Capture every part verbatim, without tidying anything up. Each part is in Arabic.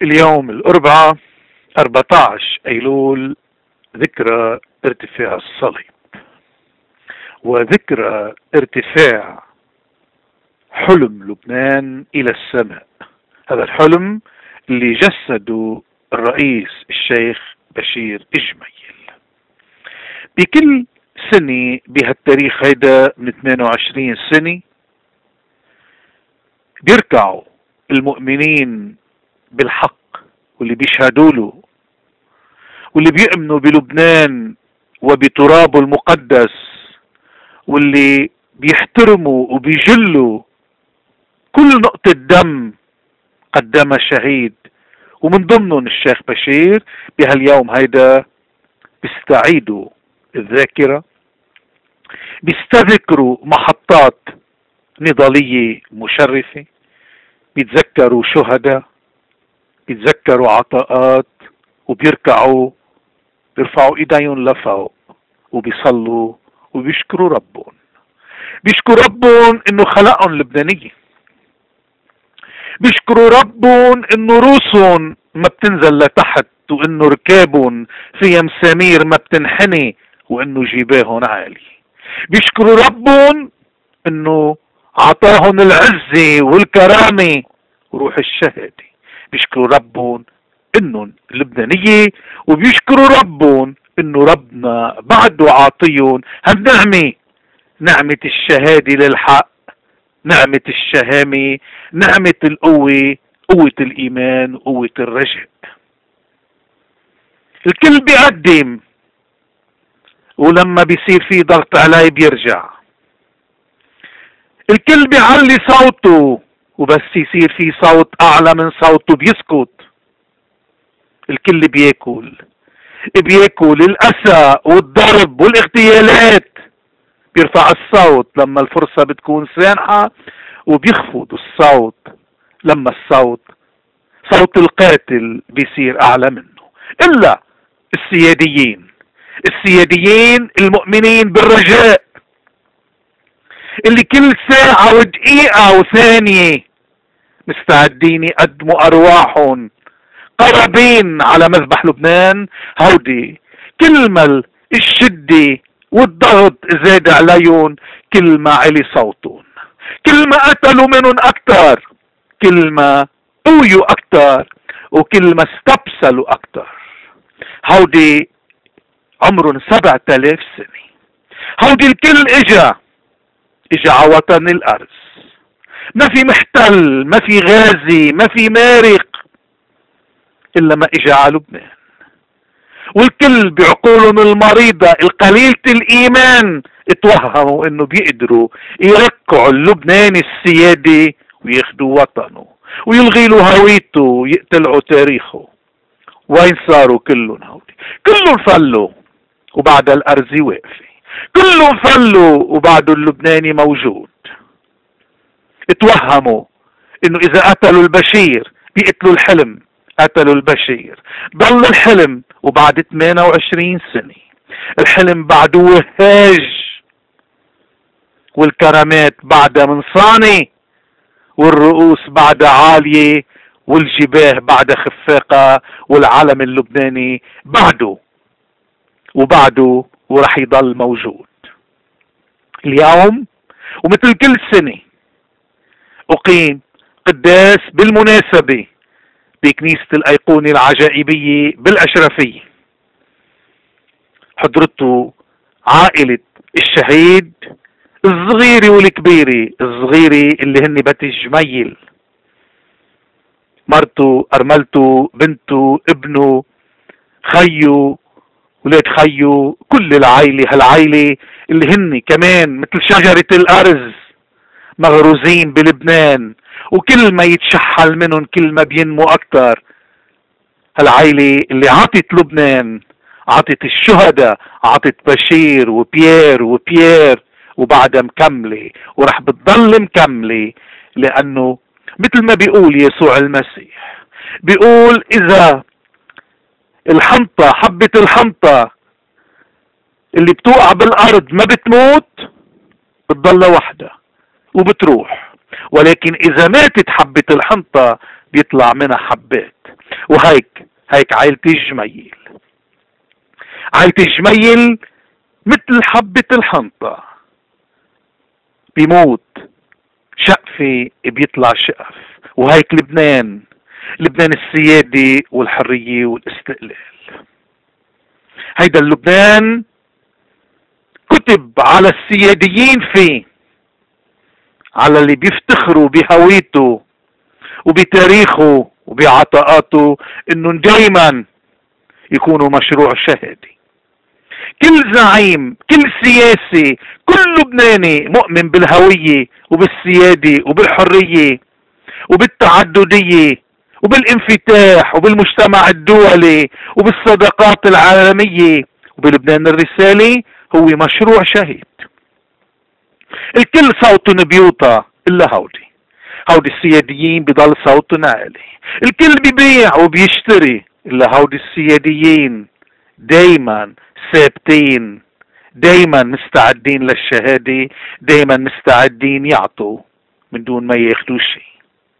اليوم الأربعاء أربعة عشر أيلول، ذكرى ارتفاع الصليب وذكرى ارتفاع حلم لبنان إلى السماء. هذا الحلم اللي جسده الرئيس الشيخ بشير إجميل. بكل سنة بهالتاريخ هيدا من ثمانية وعشرين سنة بيركعوا المؤمنين بالحق واللي بيشهدوا له واللي بيؤمنوا بلبنان وبترابه المقدس واللي بيحترموا وبيجلوا كل نقطة دم قدمها شهيد، ومن ضمنهم الشيخ بشير. بهاليوم هيدا بيستعيدوا الذاكرة، بيستذكروا محطات نضالية مشرفة، بيتذكروا شهداء، بيتذكروا عطاءات، وبيركعوا بيرفعوا ايديهم لفوق وبيصلوا وبيشكروا ربهم. بيشكروا ربهم انه خلقهم لبنانية، بيشكروا ربهم انه روسهم ما بتنزل لتحت، وانه ركابهم فيها مسامير ما بتنحني، وانه جباههم عالي. بيشكروا ربهم انه عطاهم العزة والكرامة وروح الشهادة. بيشكروا ربهم انهم لبنانية، وبيشكروا ربهم انه ربنا بعده عاطيهم هالنعمة، نعمة الشهادة للحق، نعمة الشهامة، نعمة القوة، قوة الإيمان، قوة الرجاء. الكل بيقدم، ولما بيصير فيه ضغط عليه بيرجع. الكل بيعلي صوته، وبس يصير فيه صوت أعلى من صوته بيسكت. الكل بياكل بياكل الأسى والضرب والاغتيالات، بيرفع الصوت لما الفرصة بتكون سانحة، وبيخفض الصوت لما الصوت صوت القاتل بيصير أعلى منه. إلا السياديين السياديين المؤمنين بالرجاء، اللي كل ساعة ودقيقة وثانية مستعدين يقدموا أرواحهم قرابين على مذبح لبنان. هودي كل ما الشدة والضغط زاد عليهم، كل ما علي صوتهم، كل ما قتلوا منهم أكتر، كل ما قويوا أكتر، وكل ما استبسلوا أكتر. هودي عمرهم سبعة آلاف سنة. هودي الكل إجا إجا على وطن الأرز، ما في محتل، ما في غازي، ما في مارق، إلا ما إجا على لبنان. والكل بعقولهم المريضة القليلة الإيمان اتوهموا إنه بيقدروا يركعوا اللبناني السيادة وياخدوا وطنه ويلغي له هويته ويقتلعوا تاريخه. وين صاروا كلهم؟ هودي كلهم فلوا وبعد الأرز واقفة، كلهم فلوا وبعد اللبناني موجود. اتوهموا إنه إذا قتلوا البشير بيقتلوا الحلم، قتلوا البشير، ضل الحلم وبعد ثمانية وعشرين سنة الحلم بعده وهاج، والكرامات بعدها منصانة، والرؤوس بعدها عالية، والجباه بعدها خفاقة، والعلم اللبناني بعده وبعده ورح يضل موجود. اليوم ومثل كل سنة أقيم قداس بالمناسبة بكنيسة الأيقونة العجائبية بالأشرفية. حضرته عائلة الشهيد الصغيرة والكبيرة، الصغيرة اللي هن بيت جميل، مرته، أرملته، بنته، ابنه، خيو، ولاد خيو، كل العائلة، هالعائلة اللي هن كمان مثل شجرة الأرز مغروزين بلبنان، وكل ما يتشحل منهم كل ما بينمو أكتر. هالعائلة اللي عطت لبنان، عطت الشهداء، عطت بشير وبيير وبيير، وبعدها مكملة ورح بتضل مكملة، لأنه مثل ما بيقول يسوع المسيح، بيقول إذا الحنطة، حبة الحنطة اللي بتوقع بالأرض ما بتموت، بتضل وحدها وبتروح، ولكن إذا ماتت حبة الحنطة بيطلع منها حبات. وهيك هيك عائلة الجميل. عائلة الجميل مثل حبة الحنطة، بيموت شقفة بيطلع شقف. وهيك لبنان، لبنان السيادة والحرية والاستقلال. هيدا اللبنان كتب على السياديين فيه، على اللي بيفتخروا بهويته وبتاريخه وبعطاءاته، انهم دايما يكونوا مشروع شهادي. كل زعيم، كل سياسي، كل لبناني مؤمن بالهوية وبالسيادة وبالحرية وبالتعددية وبالانفتاح وبالمجتمع الدولي وبالصداقات العالمية وبلبنان الرسالي، هو مشروع شهيد. الكل صوتهم بيوطى إلا هودي، هودي السياديين بضل صوتهم عالي. الكل بيبيع وبيشتري إلا هودي السياديين دايما ثابتين، دايما مستعدين للشهادة، دايما مستعدين يعطوا من دون ما ياخدوا شيء.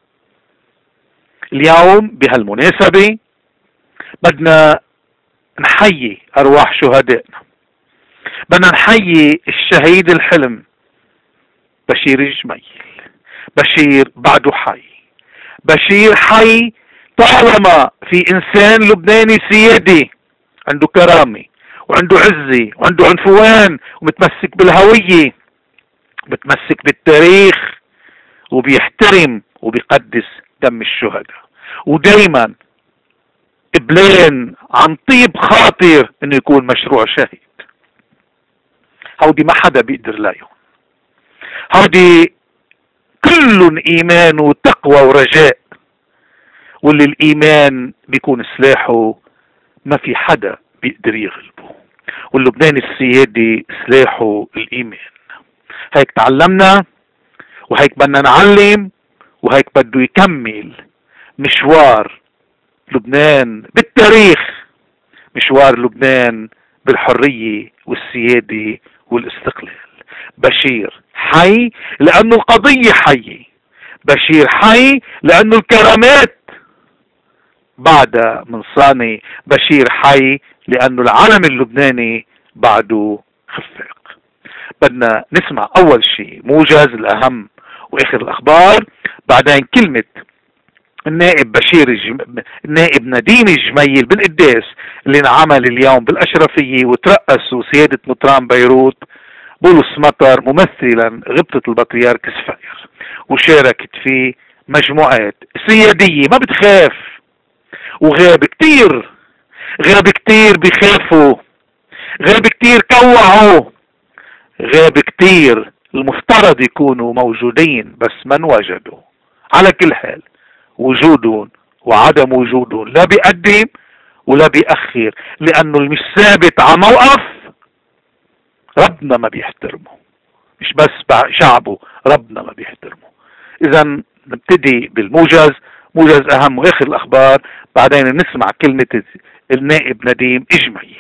اليوم بهالمناسبة بدنا نحيي أرواح شهدائنا، بدنا نحيي الشهيد الحلم بشير الجميل. بشير بعده حي، بشير حي طالما في إنسان لبناني سيادي عنده كرامة وعنده عزة وعنده عنفوان ومتمسك بالهوية، متمسك بالتاريخ وبيحترم وبيقدس دم الشهداء، ودايما قبلان عن طيب خاطر انه يكون مشروع شهيد. هودي ما حدا بيقدر لايهم، هودي كلهم ايمان وتقوى ورجاء، واللي الايمان بيكون سلاحه ما في حدا بيقدر يغلبه، واللبناني السيادي سلاحه الايمان. هيك تعلمنا وهيك بدنا نعلم، وهيك بده يكمل مشوار لبنان بالتاريخ، مشوار لبنان بالحرية والسيادة والاستقلال. بشير حي لأنه القضية حية، بشير حي لأنه الكرامات بعدها من صاني، بشير حي لأنه العلم اللبناني بعده خفاق. بدنا نسمع أول شيء موجز الأهم وآخر الأخبار، بعدين كلمة النائب بشير الجم... النائب نديم الجميل بالقداس اللي انعمل اليوم بالأشرفية وترأسوا سيادة مطران بيروت بولس مطر ممثلا غبطة البطريرك سفير، وشاركت فيه مجموعات سيادية ما بتخاف، وغاب كتير، غاب كتير بيخافوا، غاب كتير كوعوا، غاب كتير المفترض يكونوا موجودين بس من وجدوا. على كل حال وجودهم وعدم وجودهم لا بيقدم ولا بيأخر، لأنه المش ثابت على موقف ربنا ما بيحترمه، مش بس شعبه، ربنا ما بيحترمه. إذا نبتدي بالموجز، موجز أهم وآخر الأخبار، بعدين نسمع كلمة النائب نديم إجميل.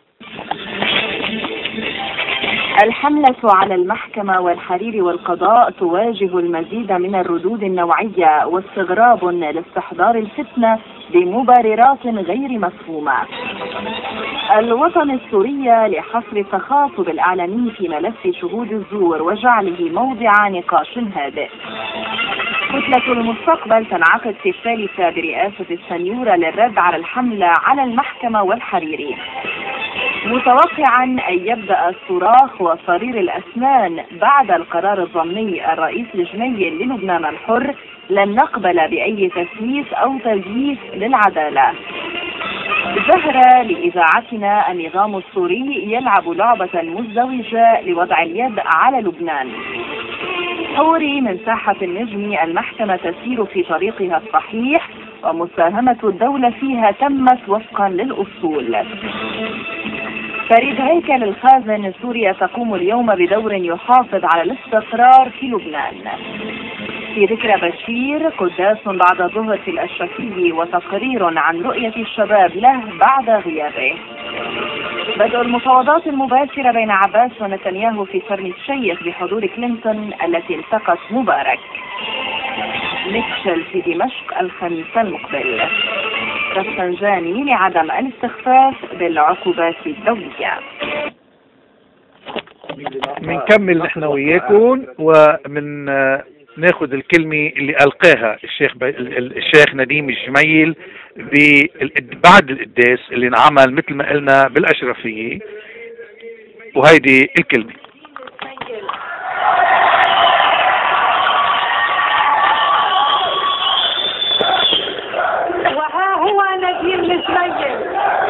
الحملة على المحكمة والحريري والقضاء تواجه المزيد من الردود النوعية واستغراب لاستحضار الفتنة بمبررات غير مفهومة. الوطن السوري لحصر التخاطب الإعلامي في ملف شهود الزور وجعله موضع نقاش هادئ. كتلة المستقبل تنعقد في الثالثة برئاسة السنيورة للرد على الحملة على المحكمة والحريري، متوقعا أن يبدأ الصراخ وصرير الأسنان بعد القرار الضمني الرئيس الجميل للبنان الحر لن نقبل بأي تسويس أو تزييف للعدالة. ظهر لإذاعتنا النظام السوري يلعب لعبة مزدوجة لوضع اليد على لبنان. حوري من ساحة النجم المحكمة تسير في طريقها الصحيح ومساهمة الدولة فيها تمت وفقا للأصول. فريد هيكل الخازن سوريا تقوم اليوم بدور يحافظ على الاستقرار في لبنان. في ذكرى بشير قداس بعد الظهر في الأشرفية وتقرير عن رؤية الشباب له بعد غيابه. بدء المفاوضات المباشرة بين عباس ونتنياهو في شرم الشيخ بحضور كلينتون التي التقت مبارك. ميتشل في دمشق الخميس المقبل. الرفسنجاني لعدم الاستخفاف بالعقوبات الدولية. بنكمل نحن وياكم ومن ناخذ الكلمة اللي ألقاها الشيخ ب... الشيخ نديم الجميل بعد القداس اللي انعمل مثل ما قلنا بالأشرفية، وهيدي الكلمة. وها هو نديم الجميل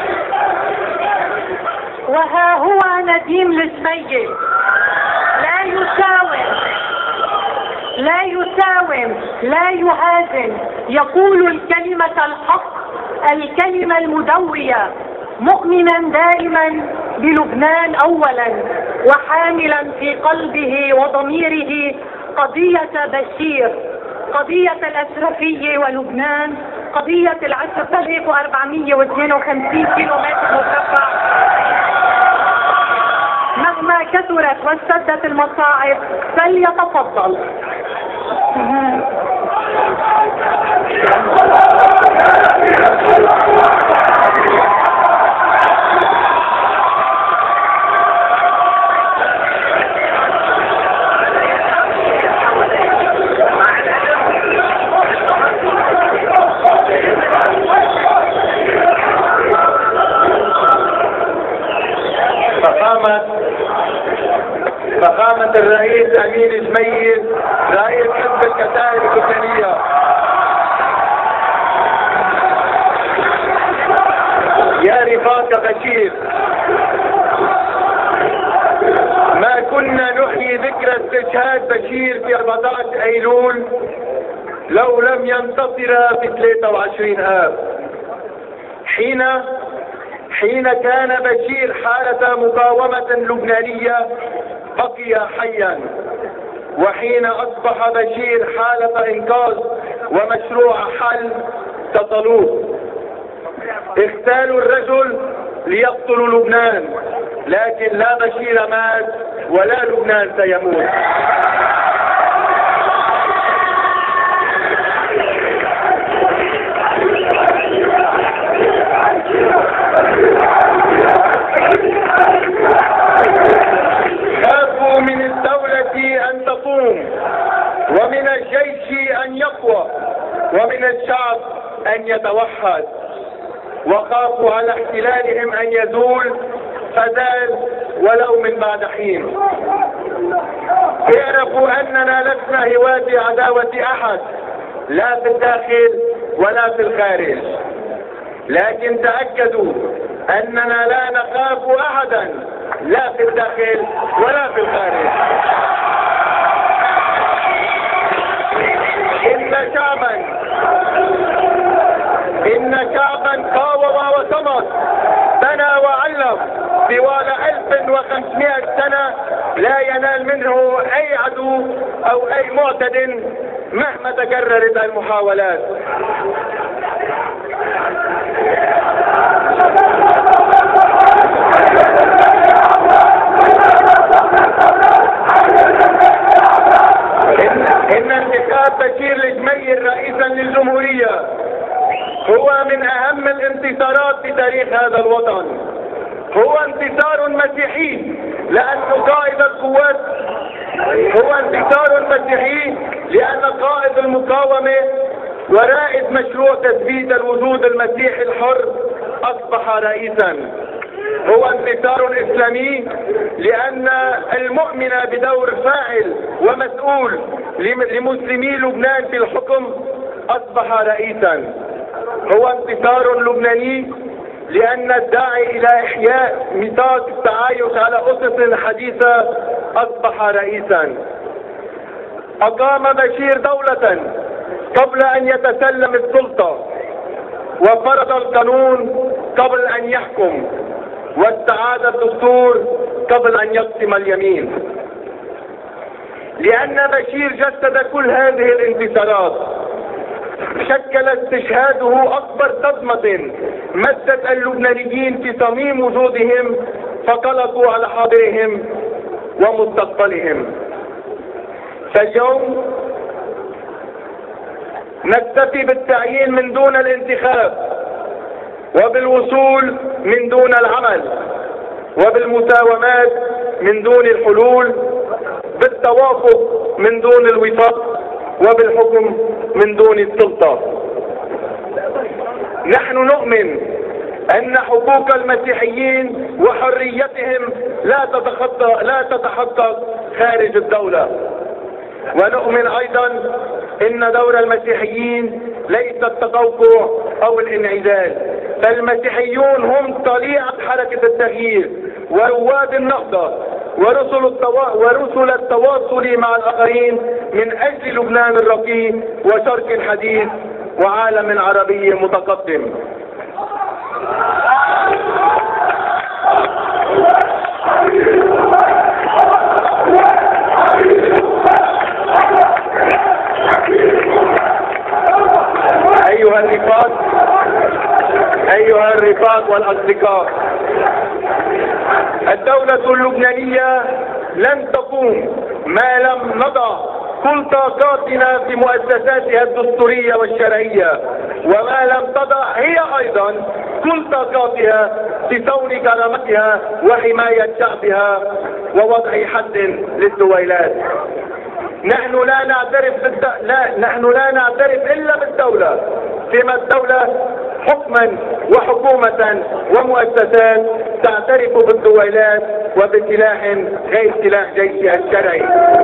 وها هو نديم الجميل لا يساوم لا يساوم لا يهازم، يقول الكلمة الحق الكلمة المدوية، مؤمنا دائما بلبنان أولا، وحاملا في قلبه وضميره قضية بشير، قضية الأشرفية ولبنان، قضية العشرة آلاف وأربعمئة واثنين وخمسين كيلومتر مربع. مهما كثرت واشتدت المصاعب فليتفضل. فخامة الرئيس أمين جميل رئيس حزب الكتائب اللبنانية، يا رفاق بشير، ما كنا نحيي ذكرى استشهاد بشير في أربعة عشر أيلول لو لم ينتصر في ثلاثة وعشرين آب. حين حين كان بشير حالة مقاومة لبنانية بقي حيا، وحين أصبح بشير حالة إنقاذ ومشروع حل قتلوه. اغتالوا الرجل ليقتلوا لبنان، لكن لا بشير مات ولا لبنان سيموت. خافوا من الدولة أن تقوم، ومن الجيش أن يقوى، ومن الشعب أن يتوحد، وخافوا على احتلالهم أن يزول فزال ولو من بعد حين. اعرفوا أننا لسنا هواة عداوة أحد، لا في الداخل ولا في الخارج، لكن تأكدوا أننا لا نخاف أحدا، لا في الداخل ولا في الخارج. إن شعبا إن شعبا قاوم وصمد، بنى وعلم طوال ألف وخمسمائة سنة، لا ينال منه أي عدو أو أي معتد مهما تكررت المحاولات. إن, إن انتخاب بشير الجميل رئيسا للجمهورية هو من أهم الانتصارات في تاريخ هذا الوطن. هو انتصار مسيحي لأن قائد القوات هو انتصار مسيحي لأن قائد المقاومة ورائد مشروع تثبيت الوجود المسيحي الحر أصبح رئيسا. هو انتصار إسلامي لأن المؤمن بدور فاعل ومسؤول لمسلمي لبنان في الحكم أصبح رئيسا. هو انتصار لبناني لأن الداعي إلى إحياء ميثاق التعايش على أسس حديثة أصبح رئيسا. أقام بشير دولة قبل أن يتسلم السلطة، وفرض القانون قبل أن يحكم، واستعاد الدستور قبل أن يقسم اليمين. لأن بشير جسد كل هذه الانتصارات، شكل استشهاده أكبر صدمة مست اللبنانيين في صميم وجودهم، فقلقوا على حاضرهم ومستقبلهم. فاليوم نكتفي بالتعيين من دون الانتخاب، وبالوصول من دون العمل، وبالمساومات من دون الحلول، بالتوافق من دون الوفاق، وبالحكم من دون السلطة. نحن نؤمن أن حقوق المسيحيين وحريتهم لا تتخطى لا تتحقق خارج الدولة، ونؤمن أيضا أن دور المسيحيين ليس التقوقع أو الانعزال، فالمسيحيون هم طليعة حركة التغيير ورواد النهضة ورسل التوا... ورسل التواصل مع الآخرين من أجل لبنان الرقي وشرق حديث وعالم عربي متقدم. أيها الرفاق أيها الرفاق والأصدقاء، الدولة اللبنانية لن تقوم ما لم نضع كل طاقاتنا في مؤسساتها الدستورية والشرعية، وما لم تضع هي أيضا كل طاقاتها في صون كرامتها وحماية شعبها ووضع حد للدويلات. نحن لا نعترف بالد... لا نحن لا نعترف إلا بالدولة، فيما الدولة حكما وحكومة ومؤسسات تعترف بالدويلات وبسلاح غير سلاح جيشها الشرعي.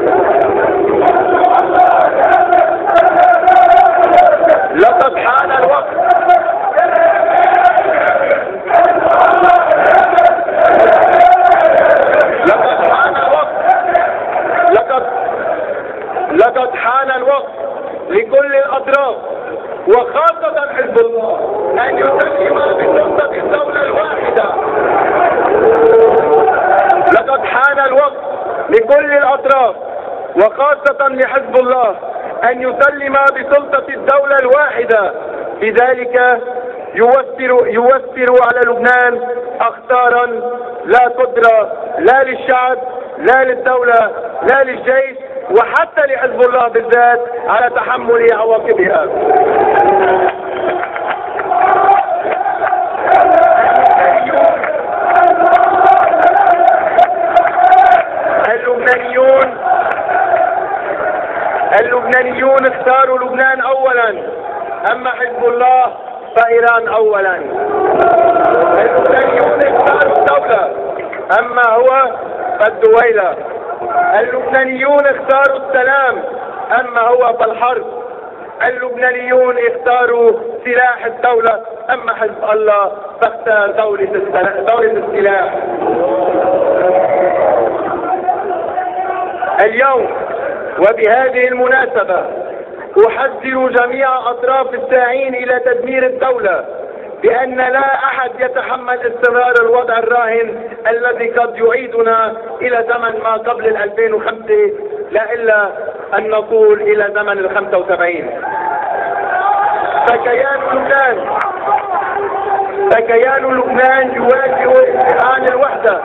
لقد حان الوقت لقد حان الوقت لقد لقد حان الوقت لكل الأطراف وخاصة حزب الله أن يسلم بسلطة الدولة الواحدة. لقد حان الوقت لكل الأطراف وخاصة لحزب الله أن يسلم بسلطة الدولة الواحدة، بذلك يوفر يوفر على لبنان أخطارا لا قدرة لا للشعب لا للدولة لا للجيش وحتى لحزب الله بالذات على تحمل عواقبها. اللبنانيون اللبنانيون اختاروا لبنان اولا، اما حزب الله فايران اولا. اللبنانيون اختاروا الدولة، اما هو فالدويلة. اللبنانيون اختاروا السلام، اما هو فالحرب. اللبنانيون اختاروا سلاح الدولة، اما حزب الله فاختار دولة السلاح. اليوم وبهذه المناسبة أحذر جميع أطراف الساعين إلى تدمير الدولة بأن لا أحد يتحمل استمرار الوضع الراهن الذي قد يعيدنا إلى زمن ما قبل الألفين وخمسة، لا إلا أن نقول إلى زمن الخمسة وسبعين. فكيان لبنان فكيان لبنان يواجه امتحان الوحدة.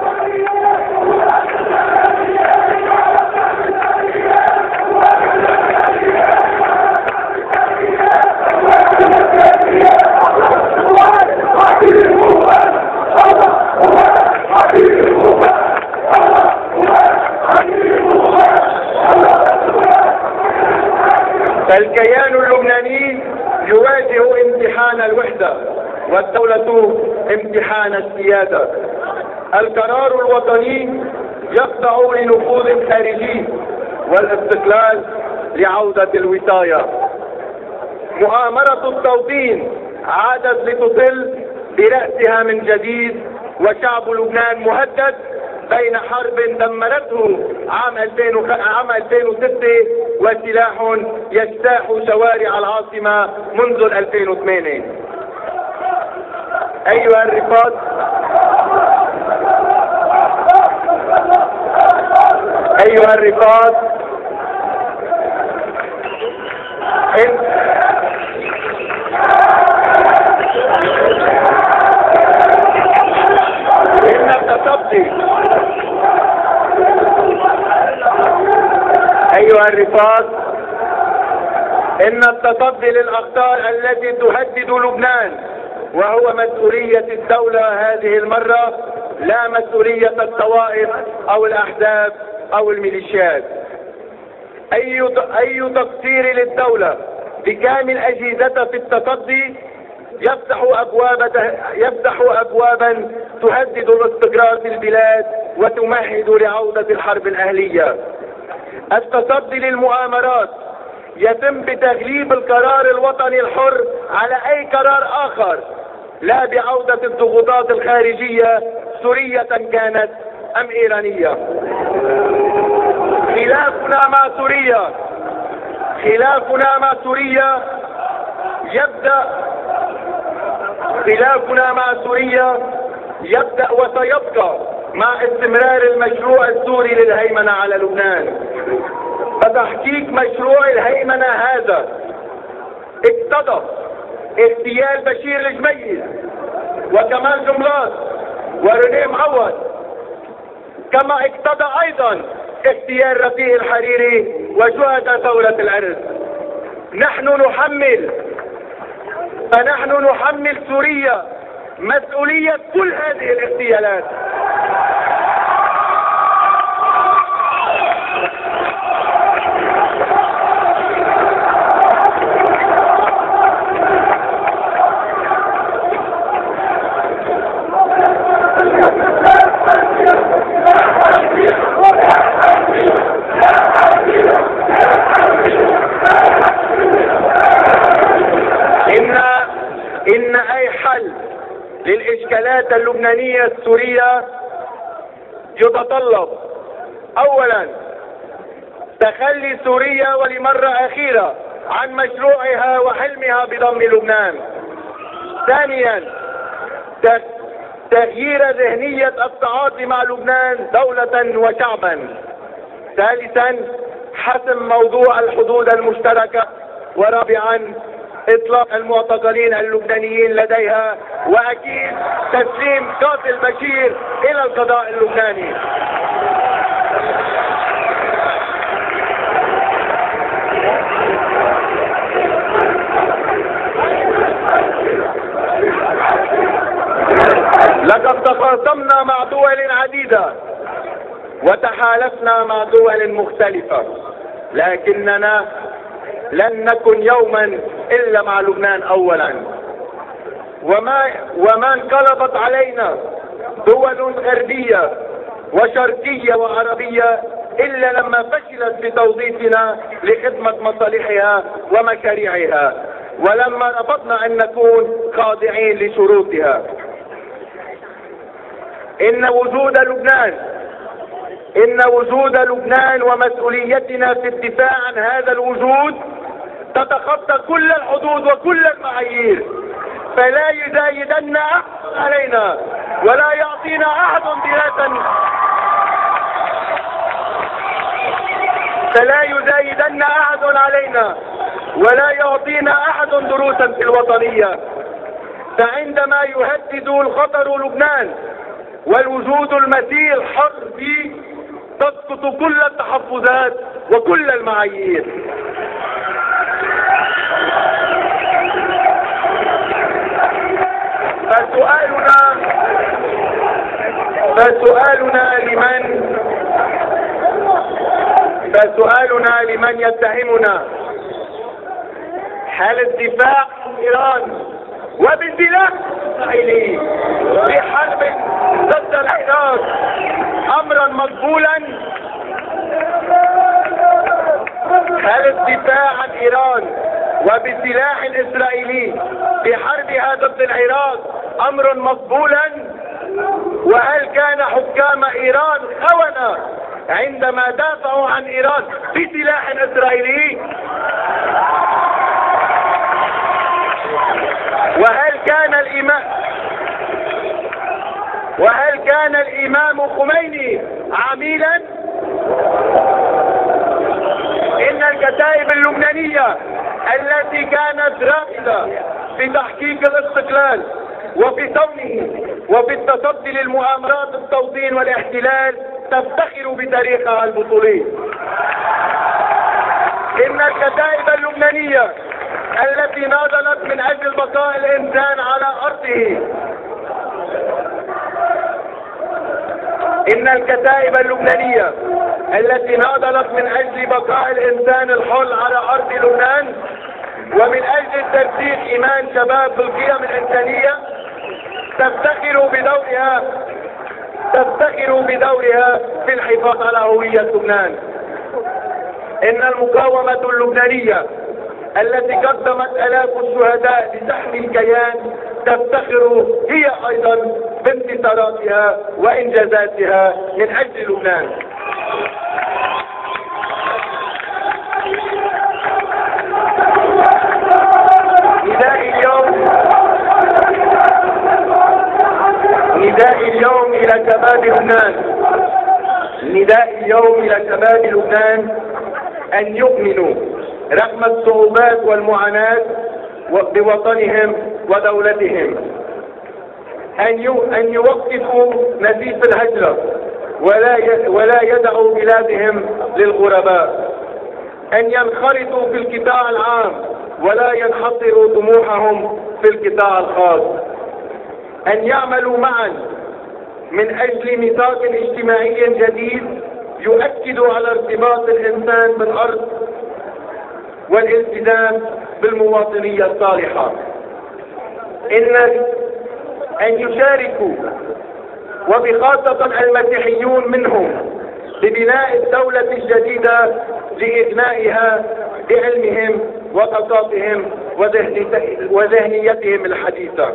فالكيان اللبناني يواجه امتحان الوحدة والدولة امتحان السيادة. القرار الوطني يخضع لنفوذ خارجي والاستقلال لعودة الوصاية. مؤامرة التوطين عادت لتطل برأسها من جديد، وشعب لبنان مهدد بين حرب دمرته عام ألفين وستة وسلاح يجتاح شوارع العاصمة منذ ألفين وثمانية. أيها الرفاق أيها الرفاق إن إن التصدي أيها الرفاق إن التصدي للأخطار التي تهدد لبنان وهو مسؤولية الدولة هذه المرة، لا مسؤولية الطوائف أو الأحزاب أو الميليشيات. أي أي تقصير للدولة بكامل أجهزتها في التصدي يفتح أبواب يفتح أبوابا تهدد الاستقرار في البلاد وتمهد لعودة الحرب الأهلية. التصدي للمؤامرات يتم بتغليب القرار الوطني الحر على أي قرار آخر، لا بعودة الضغوطات الخارجية سورية كانت أم إيرانية. خلافنا مع سوريا خلافنا مع سوريا يبدأ خلافنا مع سوريا يبدأ وسيبقى مع استمرار المشروع السوري للهيمنة على لبنان. فتحقيق مشروع الهيمنة هذا اقتضى اغتيال بشير الجميل وكمال جملات ورينيه معوض، كما اقتضى ايضا اغتيال رفيق الحريري وشهداء ثورة العرس. نحن نحمل فنحن نحمل سوريا مسؤولية كل هذه الاغتيالات. إن إن أي حل للإشكالات اللبنانية السورية يتطلب أولا تخلي سوريا ولمرة أخيرة عن مشروعها وحلمها بضم لبنان. ثانيا تغيير ذهنية التعاطي مع لبنان دولة وشعبا. ثالثا حسم موضوع الحدود المشتركة. ورابعا اطلاق المعتقلين اللبنانيين لديها، واكيد تسليم قاتل بشير الى القضاء اللبناني. لقد تخاصمنا مع دول عديدة وتحالفنا مع دول مختلفة، لكننا لن نكن يوما إلا مع لبنان أولا. وما وما انقلبت علينا دول غربية وشرقية وعربية إلا لما فشلت في توظيفنا لخدمة مصالحها ومشاريعها، ولما رفضنا أن نكون خاضعين لشروطها. إن وجود لبنان إن وجود لبنان ومسؤوليتنا في الدفاع عن هذا الوجود تتخطى كل الحدود وكل المعايير، فلا يزايدن أحد علينا ولا يعطينا أحد دراسا فلا يزايدن أحد علينا ولا يعطينا أحد دروسا في الوطنية. فعندما يهدد الخطر لبنان والوجود المسير حر فيه تسقط كل التحفظات وكل المعايير. فسؤالنا فسؤالنا لمن فسؤالنا لمن يتهمنا حال الدفاع عن إيران وبسلاح إسرائيلي في حرب ضد العراق أمرا مقبولا؟ هل الدفاع عن إيران وبسلاح إسرائيلي في حربها ضد العراق أمر مقبولا؟ وهل كان حكام إيران خونة عندما دافعوا عن إيران بسلاح إسرائيلي؟ وهل كان الإمام وهل كان الإمام خميني عميلا؟ إن الكتائب اللبنانية التي كانت رائدة في تحقيق الاستقلال وفي صونه وفي التصدي للمؤامرات التوطين والاحتلال تفتخر بتاريخها البطولي. إن الكتائب اللبنانية التي ناضلت من أجل بقاء الإنسان على أرضه. إن الكتائب اللبنانية التي ناضلت من أجل بقاء الإنسان الحر على أرض لبنان ومن أجل ترسيخ إيمان شباب بالقيم الإنسانية تفتخر بدورها تفتخر بدورها في الحفاظ على هوية لبنان. إن المقاومة اللبنانية التي قدمت آلاف الشهداء لتحمي الكيان تفتخر هي أيضا بانتصاراتها وإنجازاتها من أجل لبنان. نداء اليوم نداء اليوم إلى شباب لبنان نداء اليوم إلى شباب لبنان أن يؤمنوا رغم الصعوبات والمعاناة بوطنهم ودولتهم، أن أن يوقفوا نزيف الهجرة ولا ولا يدعوا بلادهم للغرباء، أن ينخرطوا في القطاع العام ولا ينحصروا طموحهم في القطاع الخاص، أن يعملوا معا من أجل ميثاق اجتماعي جديد يؤكد على ارتباط الإنسان بالأرض والالتزام بالمواطنية الصالحة. إن أن يشاركوا وبخاصة المسيحيون منهم ببناء الدولة الجديدة لإغنائها بعلمهم وثقافتهم وذهنيتهم الحديثة.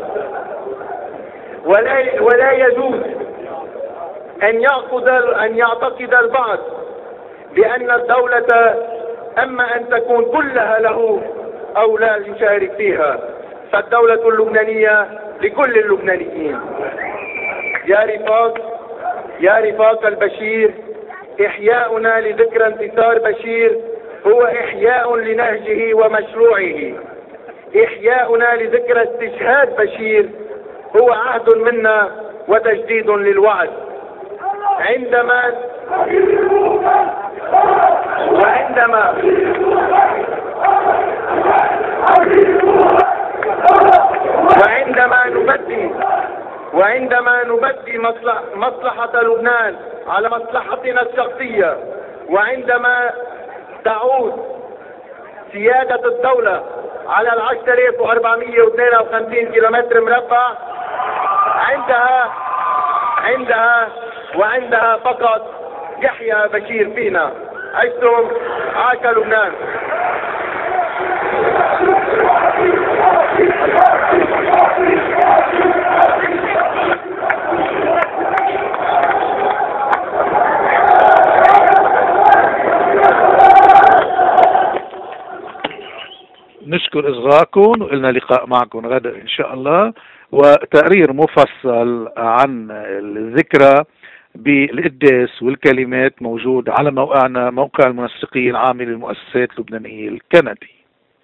ولا ولا يجوز أن يعقد أن يعتقد البعض بأن الدولة أما أن تكون كلها له أو لا يشارك فيها، فالدولة اللبنانية لكل اللبنانيين. يا رفاق يا رفاق البشير، إحياؤنا لذكرى انتصار بشير هو إحياء لنهجه ومشروعه. إحياؤنا لذكرى استشهاد بشير هو عهد منا وتجديد للوعد. عندما وعندما وعندما نبدي وعندما نبدي مصلحة لبنان على مصلحتنا الشخصية، وعندما تعود سيادة الدولة على العشرة آلاف وأربعمائة واثنين وخمسين كيلومتر مربع، عندها عندها وعندها فقط يحيى بشير فينا. عشتم، عاش لبنان. نشكر إصغاءكم، وإلنا لقاء معكم غدا إن شاء الله، وتقرير مفصل عن الذكرى بالقداس والكلمات موجود على موقعنا، موقع المنسقين عامل المؤسسات اللبنانية الكندي.